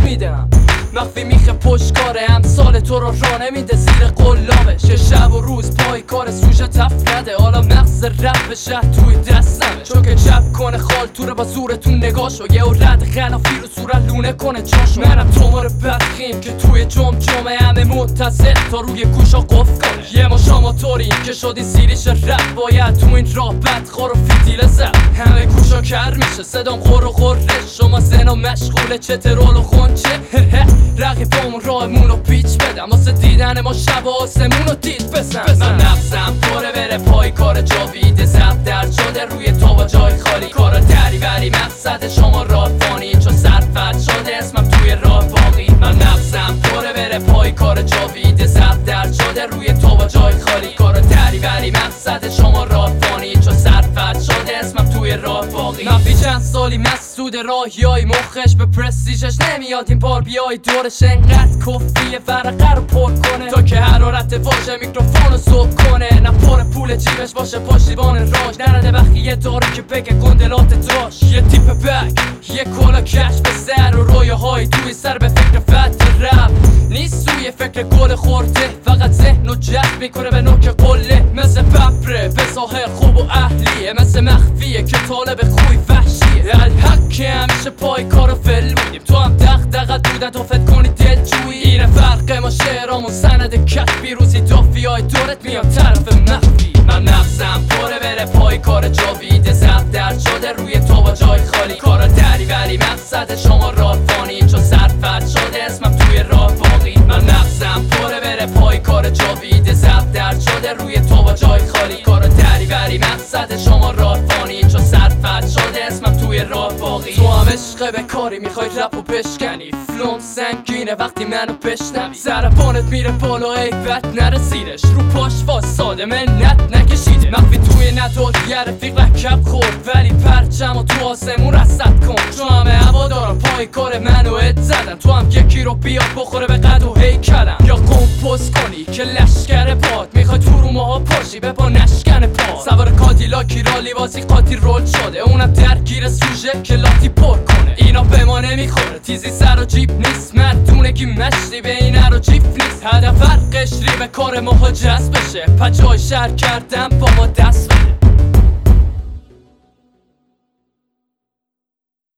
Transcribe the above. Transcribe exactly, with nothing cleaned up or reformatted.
میدم مخفی میخه پشت کاره امثال تو رو راه نمیده زیر قلابش یه شب و روز پای کار سوژه تف نده حالا مغز رپ شهر توی دستمه چون که چپ کنه خال توره با زورتون نگاشو یه و رد غلافی رو صورت لونه کنه چاشو منم تومار بدخیم که توی جم جمعه همه منتظر تا روی گوشا قف کنه یه ما شما طوریم که شدی سیریش رپ باید تو این راه بدخور و فیتیل زد همه گوشا کر میشه صدام خور و خوره شما زنا مشغوله چه ترول و خونچه رقیبامون راهمون رو پیچ بدم واسه دیدن ما شب و آسمون رو دید بزن من نفسم پره بره پای کار جاوید زب درد شده روی تو با جای خالی کارا دری بری مقصد شما راه فانی چون سرفت شده اسمم توی راه باقی من نفسم پره بره پای کار جاوید زب درد شده روی تو با جای خالی کارا دری بری مقصد شما راه فانی چون سرفت شده اسمم توی راه باقی من چند سالی مسعود راهیای مخش به پرستیژش نمیاد این بار بیای دورش انقدر کفیه ورقه رو پر کنه تا که حرارت واژه میکروفون رو سوق کنه نه پر پول جیبش باشه پشتیبان راج نرده وقتی یه داره که بگه گندلات داش یه تیپ بک یه کلا کش به سر و رویه های توی سر به فکر فتح رپ نیست سوی فکر گل خورده فقط ذهن و جذب میکنه به نوک قله مثل بپره به ظاهر خوب و اهلیه مثل مخفیه که طالب خوی وحشیه الحق که همیشه پای کارو فل بودیم تو هم دغدغت بودن تا فکر کنی دلجویی اینه فرق ما شعرامون سند کشفی روزی دافی های دورت میاد طرف مخفی من نفسم پره بره پای کار جاوید زب درد شده روی تو با جای خالی کارا دری بری مقصد شما راه فانی چون سرفت شده اسمم توی راه باقی من نفسم پره بره پای کار جاوید زب درد شده روی تو با جای خالی کارا دری بری مقصد شما راه فانی چون سرفت شده اسمم توی راه باقی تو هم عشق به کاری میخوای رپ و بشکنی فلوم سنگینه وقتی منو بشنوی زربانت میره بالا ایفت نرسیدش رو پاش واساده منت نکشیده مخفی توی نداد یه رفیق رکب خورد ولی پرچم و تو آسمون رصد کن چون همه هوا دارم پای کار منو ات زدن تو هم یکی رو بیاد بخوره به قد و هیکلم یا کمپوز کنی که لشکر باد میخوای تو رو ماها پاشی به پا نشکن پا سوار کادیلاکی را لیوازی قاطی رول شده اونم درگیر سوژه که لاتی پر کنه اینا به ما نمیخوره تیزی سر و جیب نیست مردونگی مشتی به این رو جیب نیست هدف هر قشری به کار ماها جذب بشه پجای شهر کردم با ما دست